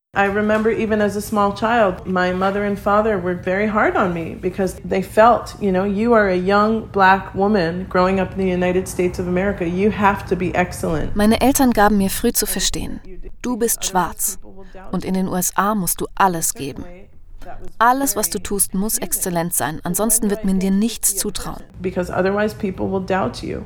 I remember even as a small child, my mother and father were very hard on me because they felt, you are a young black woman growing up in the United States of America. You have to be excellent. Meine Eltern gaben mir früh zu verstehen, du bist schwarz und in den USA musst du alles geben. Alles, was du tust, muss exzellent sein, ansonsten wird man dir nichts zutrauen. Because otherwise people will doubt you.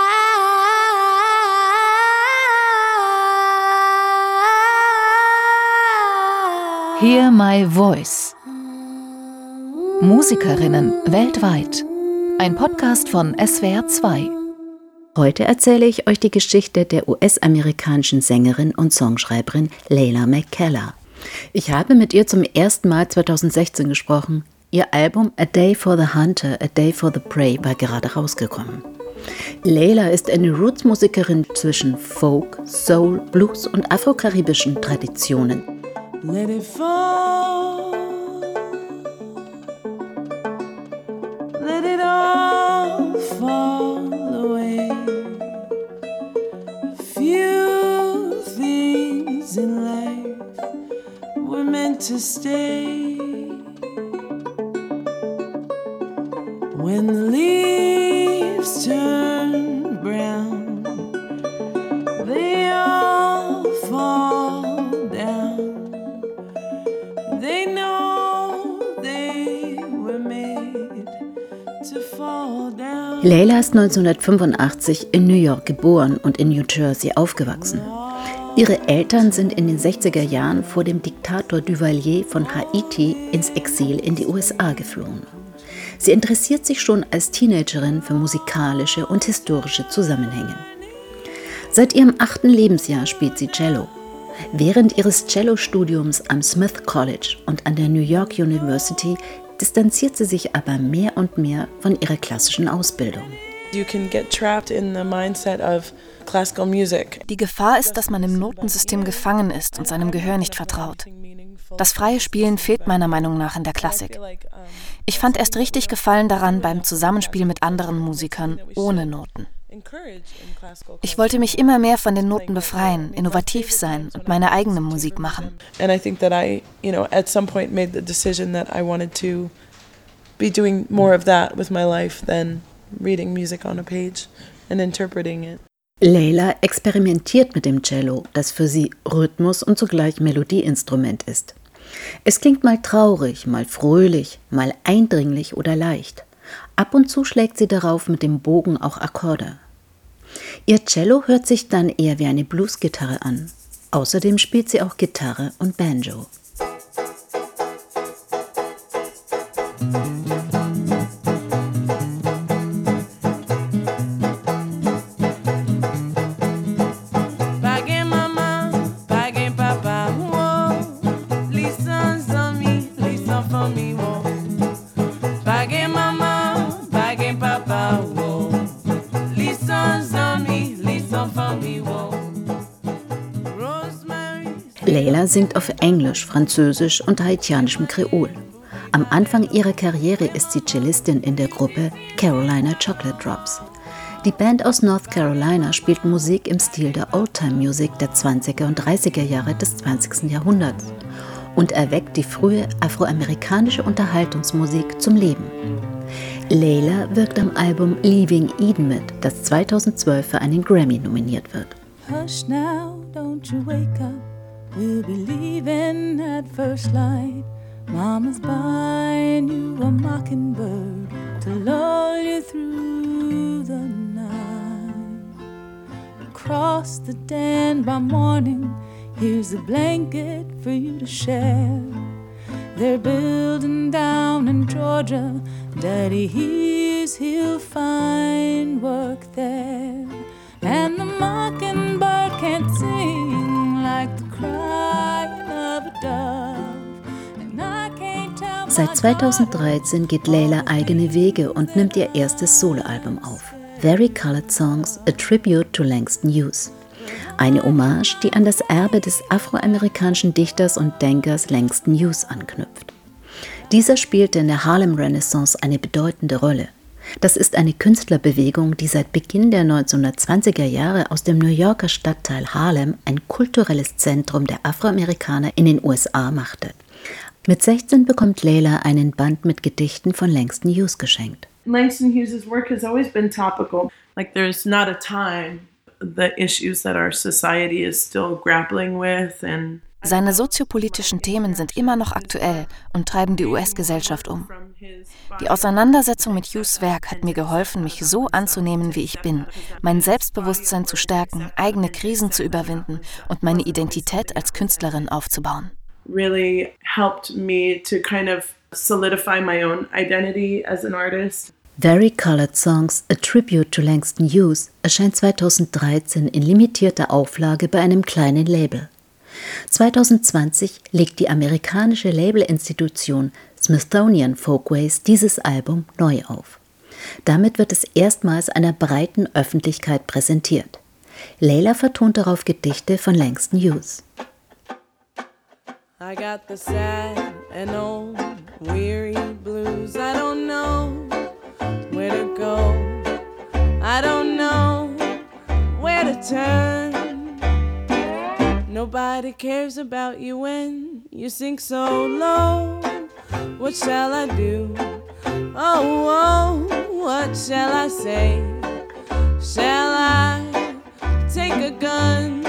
Hear My Voice. Musikerinnen weltweit. Ein Podcast von SWR 2. Heute erzähle ich euch die Geschichte der US-amerikanischen Sängerin und Songschreiberin Layla McKellar. Ich habe mit ihr zum ersten Mal 2016 gesprochen. Ihr Album A Day for the Hunter, A Day for the Prey war gerade rausgekommen. Layla ist eine Roots-Musikerin zwischen Folk, Soul, Blues und afrokaribischen Traditionen. Let it fall. Let it all fall away. Few things in life were meant to stay. When the leaves turn brown, they all fall down. They know they were made to fall down. Layla ist 1985 in New York geboren und in New Jersey aufgewachsen. Ihre Eltern sind in den 60er Jahren vor dem Diktator Duvalier von Haiti ins Exil in die USA geflohen. Sie interessiert sich schon als Teenagerin für musikalische und historische Zusammenhänge. Seit ihrem 8. Lebensjahr spielt sie Cello. Während ihres Cello-Studiums am Smith College und an der New York University distanziert sie sich aber mehr und mehr von ihrer klassischen Ausbildung. You can get trapped in the mindset of classical music. Die Gefahr ist, dass man im Notensystem gefangen ist und seinem Gehör nicht vertraut. Das freie Spielen fehlt meiner Meinung nach in der Klassik. Ich fand erst richtig Gefallen daran beim Zusammenspiel mit anderen Musikern ohne Noten. Ich wollte mich immer mehr von den Noten befreien, innovativ sein und meine eigene Musik machen. And I think that I, at some point made the decision that I wanted to be doing more of that with my life than reading music on a page and interpreting it. Layla experimentiert mit dem Cello, das für sie Rhythmus- und zugleich Melodieinstrument ist. Es klingt mal traurig, mal fröhlich, mal eindringlich oder leicht. Ab und zu schlägt sie darauf mit dem Bogen auch Akkorde. Ihr Cello hört sich dann eher wie eine Bluesgitarre an. Außerdem spielt sie auch Gitarre und Banjo. Layla singt auf Englisch, Französisch und haitianischem Kreol. Am Anfang ihrer Karriere ist sie Cellistin in der Gruppe Carolina Chocolate Drops. Die Band aus North Carolina spielt Musik im Stil der Oldtime-Music der 20er und 30er Jahre des 20. Jahrhunderts und erweckt die frühe afroamerikanische Unterhaltungsmusik zum Leben. Layla wirkt am Album Leaving Eden mit, das 2012 für einen Grammy nominiert wird. Hush now, don't you wake up. We'll be leaving at first light. Mama's buying you a mockingbird to lull you through the night. Across the den by morning, here's a blanket for you to share. They're building down in Georgia. Daddy hears he'll find work there. And the mockingbird can't sing like the crying of a dove. And I can't tell my Seit 2013 geht Layla eigene Wege und nimmt ihr erstes Soloalbum auf. Very Colored Songs, a Tribute to Langston Hughes. Eine Hommage, die an das Erbe des afroamerikanischen Dichters und Denkers Langston Hughes anknüpft. Dieser spielte in der Harlem Renaissance eine bedeutende Rolle. Das ist eine Künstlerbewegung, die seit Beginn der 1920er Jahre aus dem New Yorker Stadtteil Harlem ein kulturelles Zentrum der Afroamerikaner in den USA machte. Mit 16 bekommt Layla einen Band mit Gedichten von Langston Hughes geschenkt. Langston Hughes' work has always been topical. Like there's not a time the issues that our society is still grappling with and Seine soziopolitischen Themen sind immer noch aktuell und treiben die US-Gesellschaft um. Die Auseinandersetzung mit Hughes' Werk hat mir geholfen, mich so anzunehmen, wie ich bin, mein Selbstbewusstsein zu stärken, eigene Krisen zu überwinden und meine Identität als Künstlerin aufzubauen. Really helped me to kind of solidify my own identity as an artist. Vari-Colored Songs, A Tribute to Langston Hughes, erscheint 2013 in limitierter Auflage bei einem kleinen Label. 2020 legt die amerikanische Labelinstitution Smithsonian Folkways dieses Album neu auf. Damit wird es erstmals einer breiten Öffentlichkeit präsentiert. Layla vertont darauf Gedichte von Langston Hughes. I got the sad and old weary blues. I don't know where to go. I don't know where to turn. Nobody cares about you when you sink so low. What shall I do? Oh, what shall I say? Shall I take a gun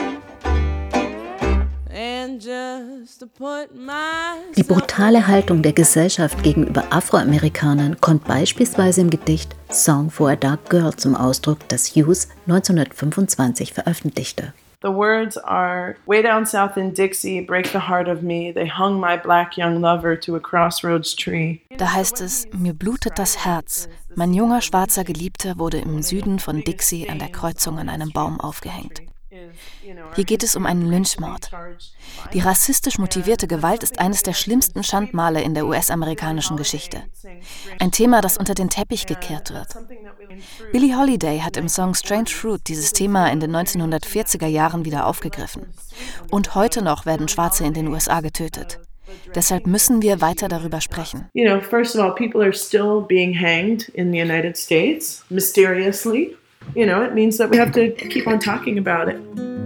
and just put my... Die brutale Haltung der Gesellschaft gegenüber Afroamerikanern kommt beispielsweise im Gedicht Song for a Dark Girl zum Ausdruck, das Hughes 1925 veröffentlichte. The words are, way down south in Dixie, break the heart of me, they hung my black young lover to a crossroads tree. Da heißt es, mir blutet das Herz, mein junger schwarzer Geliebter wurde im Süden von Dixie an der Kreuzung an einem Baum aufgehängt. Hier geht es um einen Lynchmord. Die rassistisch motivierte Gewalt ist eines der schlimmsten Schandmale in der US-amerikanischen Geschichte. Ein Thema, das unter den Teppich gekehrt wird. Billie Holiday hat im Song Strange Fruit dieses Thema in den 1940er Jahren wieder aufgegriffen. Und heute noch werden Schwarze in den USA getötet. Deshalb müssen wir weiter darüber sprechen. You know, first of all, people are still being hanged in the United States, mysteriously. You know, it means that we have to keep on talking about it.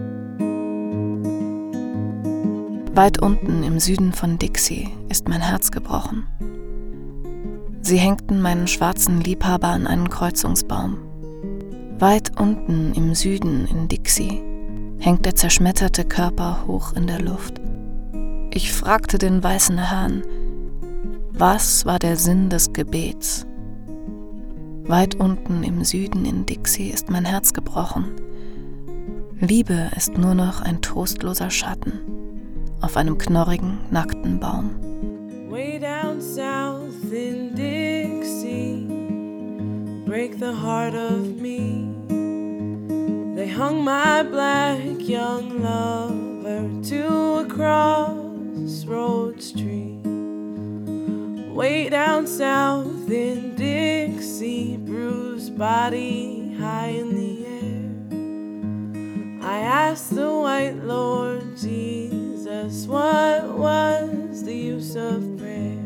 Weit unten im Süden von Dixie ist mein Herz gebrochen. Sie hängten meinen schwarzen Liebhaber an einen Kreuzungsbaum. Weit unten im Süden in Dixie hängt der zerschmetterte Körper hoch in der Luft. Ich fragte den weißen Herrn, was war der Sinn des Gebets? Weit unten im Süden in Dixie ist mein Herz gebrochen. Liebe ist nur noch ein trostloser Schatten auf einem knorrigen, nackten Baum. Way down south in Dixie, break the heart of me. They hung my black young lover to a crossroads tree. Way down south in Dixie, bruised body high in the air. I asked the white Lord Jesus, what was the use of prayer?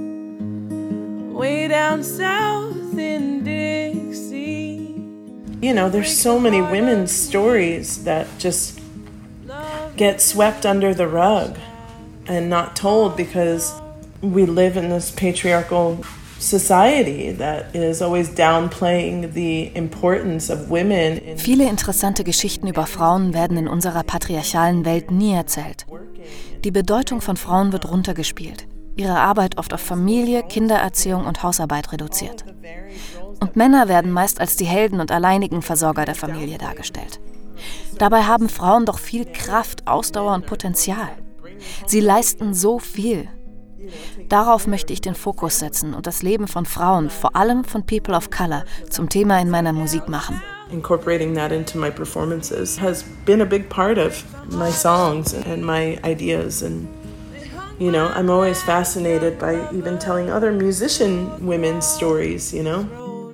Way down south in Dixie. You know, there's so many women's stories that just get swept under the rug and not told because we live in this patriarchal society that is always downplaying the importance of women. Viele interessante Geschichten über Frauen werden in unserer patriarchalen Welt nie erzählt. Die Bedeutung von Frauen wird runtergespielt, ihre Arbeit oft auf Familie, Kindererziehung und Hausarbeit reduziert. Und Männer werden meist als die Helden und alleinigen Versorger der Familie dargestellt. Dabei haben Frauen doch viel Kraft, Ausdauer und Potenzial. Sie leisten so viel. Darauf möchte ich den Fokus setzen und das Leben von Frauen, vor allem von People of Color, zum Thema in meiner Musik machen. Incorporating that into my performances has been a big part of my songs and my ideas. And, you know, I'm always fascinated by even telling other musician women's stories, you know.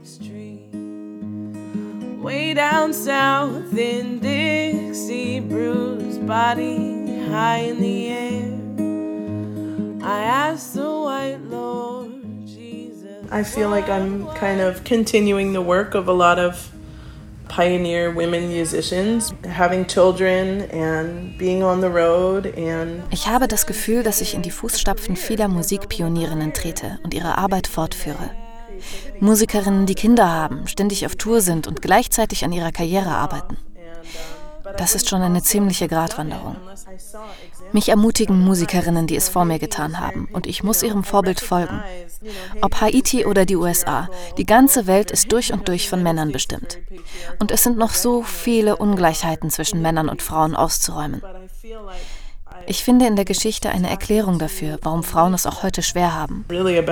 Way down south in Dixie, bruised body high in the air. I asked the white Lord Jesus. I feel like I'm kind of continuing the work of a lot of pioneer women musicians, having children and being on the road and Ich habe das Gefühl, dass ich in die Fußstapfen vieler Musikpionierinnen trete und ihre Arbeit fortführe. Musikerinnen, die Kinder haben, ständig auf Tour sind und gleichzeitig an ihrer Karriere arbeiten. Das ist schon eine ziemliche Gratwanderung. Mich ermutigen Musikerinnen, die es vor mir getan haben, und ich muss ihrem Vorbild folgen. Ob Haiti oder die USA, die ganze Welt ist durch und durch von Männern bestimmt. Und es sind noch so viele Ungleichheiten zwischen Männern und Frauen auszuräumen. Ich finde in der Geschichte eine Erklärung dafür, warum Frauen es auch heute schwer haben.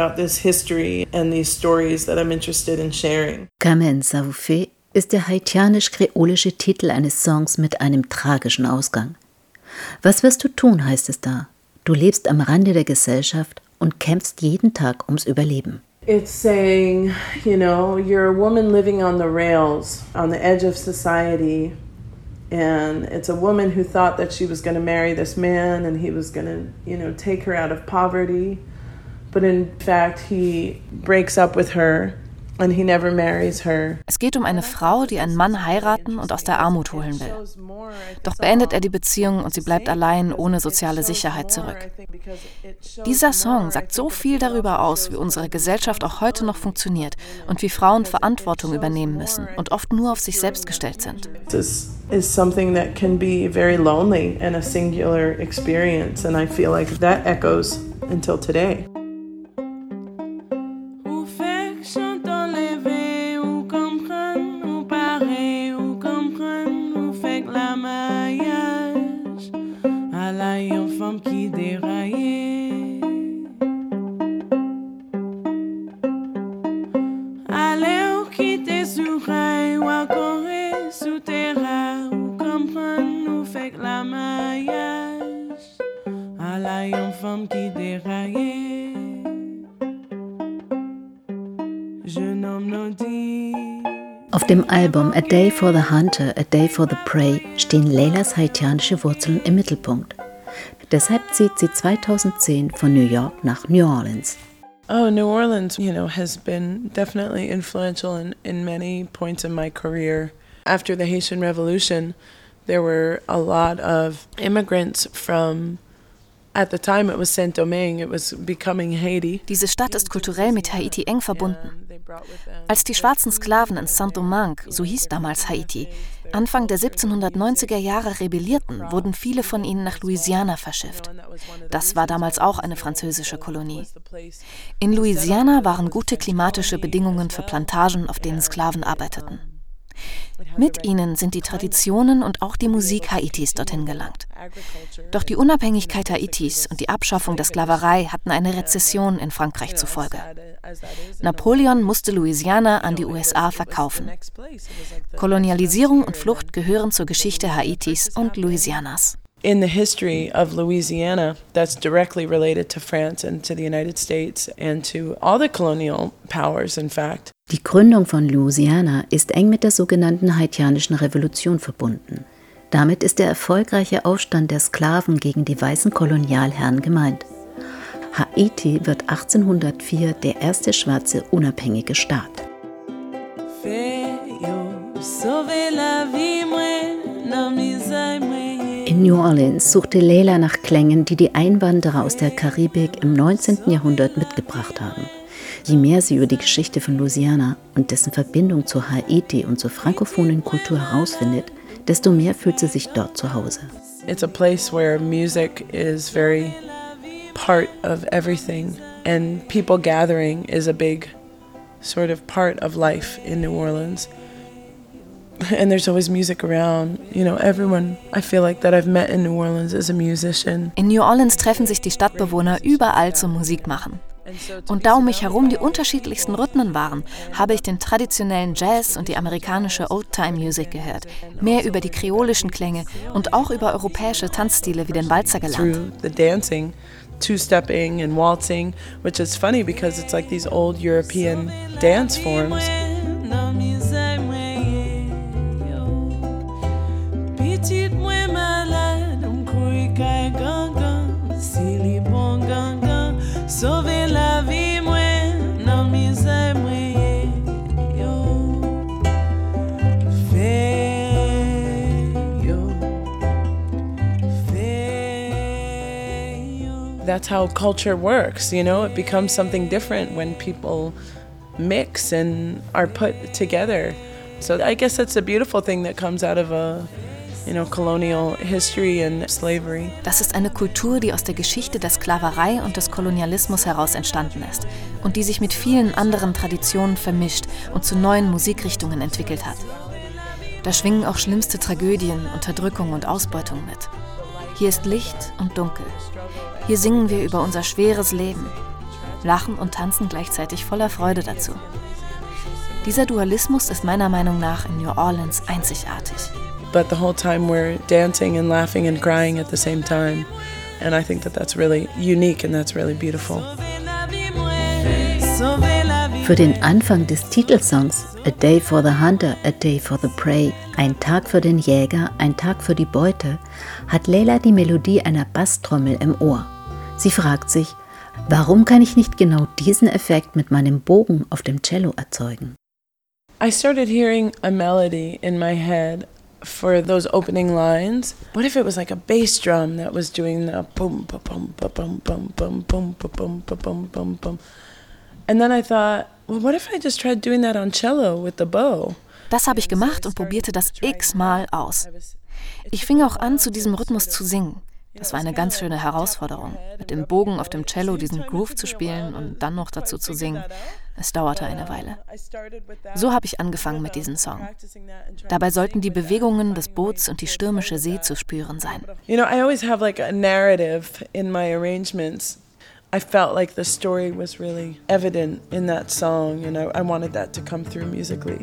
Carmen Saoufé ist der haitianisch-kreolische Titel eines Songs mit einem tragischen Ausgang. Was wirst du tun, heißt es da. Du lebst am Rande der Gesellschaft und kämpfst jeden Tag ums Überleben. It's saying, you know, you're a woman living on the rails, on the edge of society. And it's a woman who thought that she was going to marry this man and he was going to, you know, take her out of poverty. But in fact, he breaks up with her and he never marries her. Es geht um eine Frau, die einen Mann heiraten und aus der Armut holen will. Doch beendet er die Beziehung und sie bleibt allein ohne soziale Sicherheit zurück. Dieser Song sagt so viel darüber aus, wie unsere Gesellschaft auch heute noch funktioniert und wie Frauen Verantwortung übernehmen müssen und oft nur auf sich selbst gestellt sind. This is something that can be very lonely and a singular experience, and I feel like that echoes until today. Auf dem Album A Day for the Hunter, A Day for the Prey stehen Leylas haitianische Wurzeln im Mittelpunkt. Deshalb zieht sie 2010 von New York nach New Orleans. Oh, New Orleans, you know, has been definitely influential in many points in my career. After the Haitian Revolution, there were a lot of immigrants from, at the time it was Saint-Domingue, it was becoming Haiti. Diese Stadt ist kulturell mit Haiti eng verbunden. Als die schwarzen Sklaven in Saint-Domingue, so hieß damals Haiti, Anfang der 1790er Jahre rebellierten, wurden viele von ihnen nach Louisiana verschifft. Das war damals auch eine französische Kolonie. In Louisiana waren gute klimatische Bedingungen für Plantagen, auf denen Sklaven arbeiteten. Mit ihnen sind die Traditionen und auch die Musik Haitis dorthin gelangt. Doch die Unabhängigkeit Haitis und die Abschaffung der Sklaverei hatten eine Rezession in Frankreich zur Folge. Napoleon musste Louisiana an die USA verkaufen. Kolonialisierung und Flucht gehören zur Geschichte Haitis und Louisianas. In the history of Louisiana, that's directly related to France and to the United States and to all the colonial powers, in fact. Die Gründung von Louisiana ist eng mit der sogenannten Haitianischen Revolution verbunden. Damit ist der erfolgreiche Aufstand der Sklaven gegen die weißen Kolonialherren gemeint. Haiti wird 1804 der erste schwarze unabhängige Staat. In New Orleans suchte Leyla nach Klängen, die die Einwanderer aus der Karibik im 19. Jahrhundert mitgebracht haben. Je mehr sie über die Geschichte von Louisiana und dessen Verbindung zu Haiti und zur frankophonen Kultur herausfindet, desto mehr fühlt sie sich dort zu Hause. It's a place where music is very part of everything, and people gathering is a big sort of part of life in New Orleans. And there's always music around. You know, everyone I feel like that I've met in New Orleans is a musician. In New Orleans treffen sich die Stadtbewohner überall zum Musik machen. Und da um mich herum die unterschiedlichsten Rhythmen waren, habe ich den traditionellen Jazz und die amerikanische Old-Time-Music gehört, mehr über die kreolischen Klänge und auch über europäische Tanzstile wie den Walzer gelernt. Through the dancing, two-stepping and waltzing, which is funny because it's like these old European dance forms. Sauver la vie, moi, non misère. that's how culture works, you know? It becomes something different when people mix and are put together. So I guess that's a beautiful thing that comes out of a, colonial history and slavery. Das ist eine Kultur, die aus der Geschichte der Sklaverei und des Kolonialismus heraus entstanden ist und die sich mit vielen anderen Traditionen vermischt und zu neuen Musikrichtungen entwickelt hat. Da schwingen auch schlimmste Tragödien, Unterdrückung und Ausbeutung mit. Hier ist Licht und Dunkel. Hier singen wir über unser schweres Leben, lachen und tanzen gleichzeitig voller Freude dazu. Dieser Dualismus ist meiner Meinung nach in New Orleans einzigartig. But the whole time we're dancing and laughing and crying at the same time. And I think that that's really unique and that's really beautiful. Für den Anfang des Titelsongs A Day for the Hunter, A Day for the Prey, ein Tag für den Jäger, ein Tag für die Beute, hat Leila die Melodie einer Basstrommel im Ohr. Sie fragt sich, warum kann ich nicht genau diesen Effekt mit meinem Bogen auf dem Cello erzeugen? I started hearing a melody in my head for those opening lines. What if it was like a bass drum that was doing the boom, ba boom, ba boom, boom, boom, boom, ba boom, ba boom, boom, boom. And then I thought, well, what if I just tried doing that on cello with the bow? Das habe ich gemacht und probierte das x-mal aus. Ich fing auch an, zu diesem Rhythmus zu singen. Das war eine ganz schöne Herausforderung, mit dem Bogen auf dem Cello diesen Groove zu spielen und dann noch dazu zu singen. Es dauerte eine Weile. So habe ich angefangen mit diesem Song. Dabei sollten die Bewegungen des Boots und die stürmische See zu spüren sein. I always have like a narrative in my arrangements. I felt like the story was really evident in that song and I wanted that to come through musically.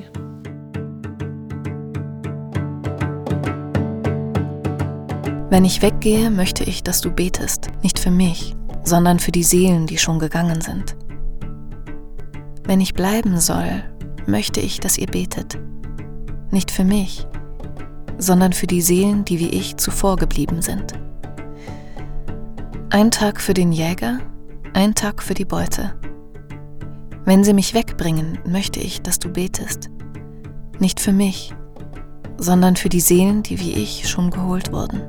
Wenn ich weggehe, möchte ich, dass du betest, nicht für mich, sondern für die Seelen, die schon gegangen sind. Wenn ich bleiben soll, möchte ich, dass ihr betet, nicht für mich, sondern für die Seelen, die wie ich zuvor geblieben sind. Ein Tag für den Jäger, ein Tag für die Beute. Wenn sie mich wegbringen, möchte ich, dass du betest, nicht für mich, sondern für die Seelen, die wie ich schon geholt wurden.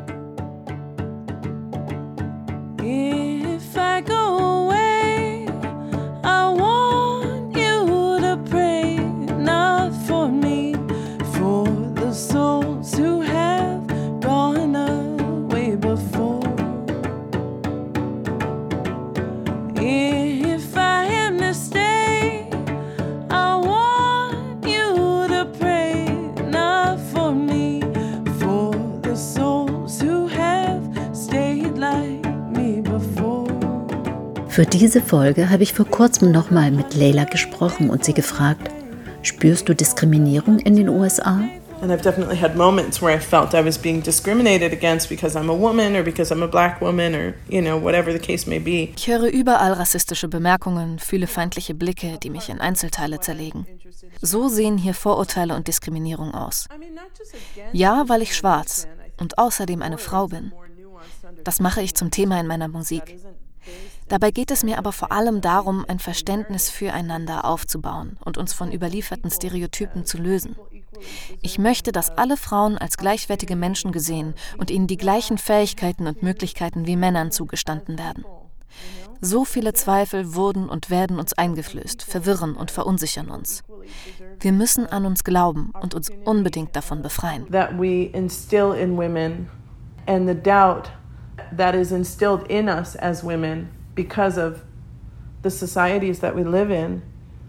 Für diese Folge habe ich vor kurzem nochmal mit Leila gesprochen und sie gefragt, spürst du Diskriminierung in den USA? And I've definitely had moments where I felt I was being discriminated against because I'm a woman or because I'm a black woman or, whatever the case may be. Ich höre überall rassistische Bemerkungen, fühle feindliche Blicke, die mich in Einzelteile zerlegen. So sehen hier Vorurteile und Diskriminierung aus. Ja, weil ich schwarz und außerdem eine Frau bin. Das mache ich zum Thema in meiner Musik. Dabei geht es mir aber vor allem darum, ein Verständnis füreinander aufzubauen und uns von überlieferten Stereotypen zu lösen. Ich möchte, dass alle Frauen als gleichwertige Menschen gesehen und ihnen die gleichen Fähigkeiten und Möglichkeiten wie Männern zugestanden werden. So viele Zweifel wurden und werden uns eingeflößt, verwirren und verunsichern uns. Wir müssen an uns glauben und uns unbedingt davon befreien. That we instill in women and the doubt that is instilled in us as women because of the societies that we live in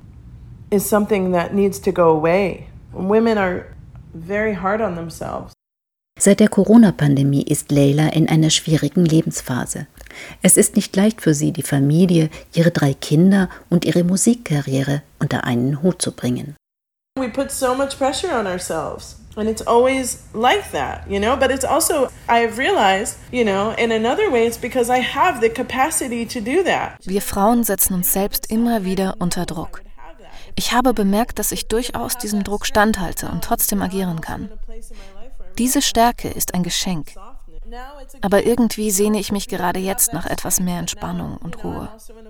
is something that needs to go away. Women are very hard on themselves. Seit der Corona-Pandemie ist Leila in einer schwierigen Lebensphase. Es ist nicht leicht für sie, die Familie, ihre 3 Kinder und ihre Musikkarriere unter einen Hut zu bringen. We put so much pressure on ourselves. And it's always like that, but it's also, I've realized, in another way, it's because I have the capacity to do that. Wir Frauen setzen uns selbst immer wieder unter Druck. Ich habe bemerkt, dass ich durchaus diesem Druck standhalte und trotzdem agieren kann. Diese Stärke ist ein Geschenk. Aber irgendwie sehne ich mich gerade jetzt nach etwas mehr Entspannung und Ruhe.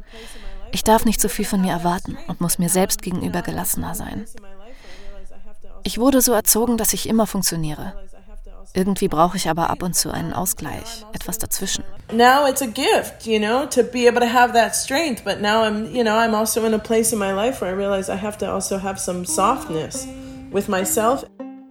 Ich darf nicht so viel von mir erwarten und muss mir selbst gegenüber gelassener sein. Ich wurde so erzogen, dass ich immer funktioniere. Irgendwie brauche ich aber ab und zu einen Ausgleich, etwas dazwischen. Now it's a gift, to be able to have that strength. But now I'm also in a place in my life where I realize I have to also have some softness with myself.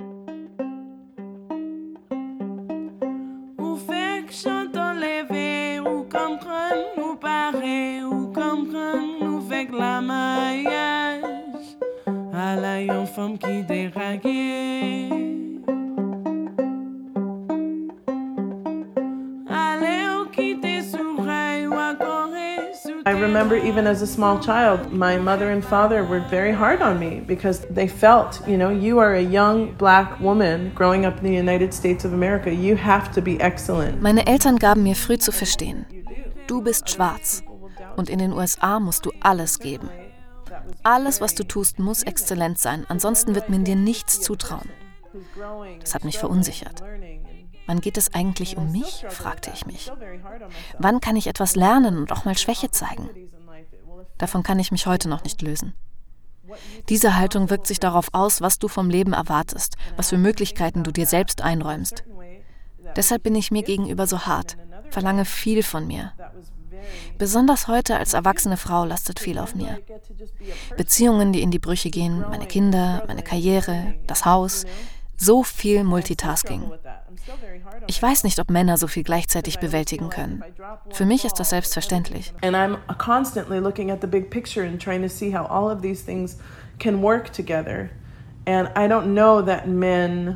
I remember even as a small child, my mother and father were very hard on me because they felt, you are a young black woman growing up in the United States of America. You have to be excellent. Meine Eltern gaben mir früh zu verstehen, du bist schwarz und in den USA musst du alles geben. Alles, was du tust, muss exzellent sein, ansonsten wird man dir nichts zutrauen. Das hat mich verunsichert. Wann geht es eigentlich um mich, fragte ich mich. Wann kann ich etwas lernen und auch mal Schwäche zeigen? Davon kann ich mich heute noch nicht lösen. Diese Haltung wirkt sich darauf aus, was du vom Leben erwartest, was für Möglichkeiten du dir selbst einräumst. Deshalb bin ich mir gegenüber so hart, verlange viel von mir. Besonders heute als erwachsene Frau lastet viel auf mir. Beziehungen, die in die Brüche gehen, meine Kinder, meine Karriere, das Haus, so viel Multitasking. Ich weiß nicht, ob Männer so viel gleichzeitig bewältigen können. Für mich ist das selbstverständlich. And I'm constantly looking at the big picture and trying to see how all of these things can work together. And I don't know that men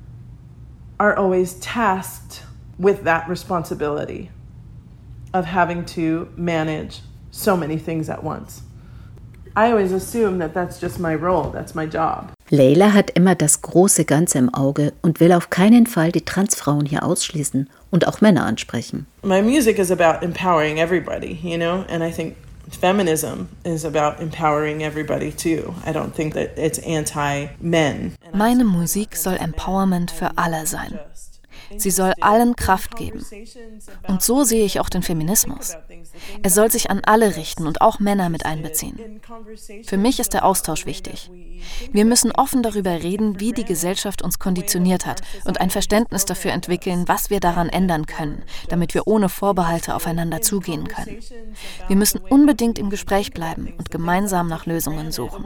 are always tasked with that responsibility of having to manage so many things at once. I always assume that that's just my role, that's my job. Leila hat immer das große Ganze im Auge und will auf keinen Fall die Transfrauen hier ausschließen und auch Männer ansprechen. My music is about empowering everybody, and I think feminism is about empowering everybody too. I don't think that it's anti-men. Meine Musik soll Empowerment für alle sein. Sie soll allen Kraft geben. Und so sehe ich auch den Feminismus. Er soll sich an alle richten und auch Männer mit einbeziehen. Für mich ist der Austausch wichtig. Wir müssen offen darüber reden, wie die Gesellschaft uns konditioniert hat und ein Verständnis dafür entwickeln, was wir daran ändern können, damit wir ohne Vorbehalte aufeinander zugehen können. Wir müssen unbedingt im Gespräch bleiben und gemeinsam nach Lösungen suchen.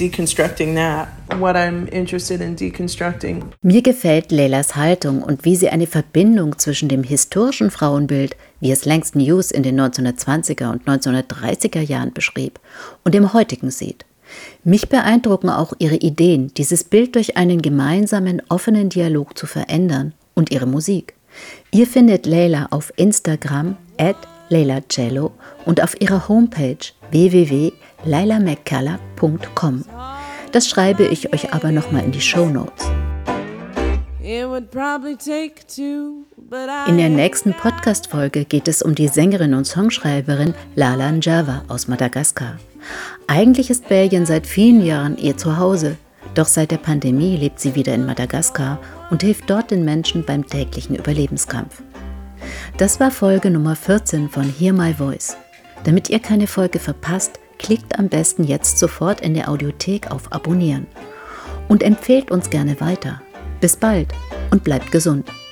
Mir gefällt Leilas Haltung und wie sie eine Verbindung zwischen dem historischen Frauenbild, wie es Langston Hughes in den 1920er und 1930er Jahren beschrieb, und dem heutigen sieht. Mich beeindrucken auch ihre Ideen, dieses Bild durch einen gemeinsamen, offenen Dialog zu verändern und ihre Musik. Ihr findet Leila auf Instagram @LeilaCello und auf ihrer Homepage www.leilamccalla.com. Das schreibe ich euch aber nochmal in die Shownotes. In der nächsten Podcast-Folge geht es um die Sängerin und Songschreiberin Lala Njava aus Madagaskar. Eigentlich ist Belgien seit vielen Jahren ihr Zuhause, doch seit der Pandemie lebt sie wieder in Madagaskar und hilft dort den Menschen beim täglichen Überlebenskampf. Das war Folge Nummer 14 von Hear My Voice. Damit ihr keine Folge verpasst, klickt am besten jetzt sofort in der Audiothek auf Abonnieren. Und empfehlt uns gerne weiter. Bis bald und bleibt gesund.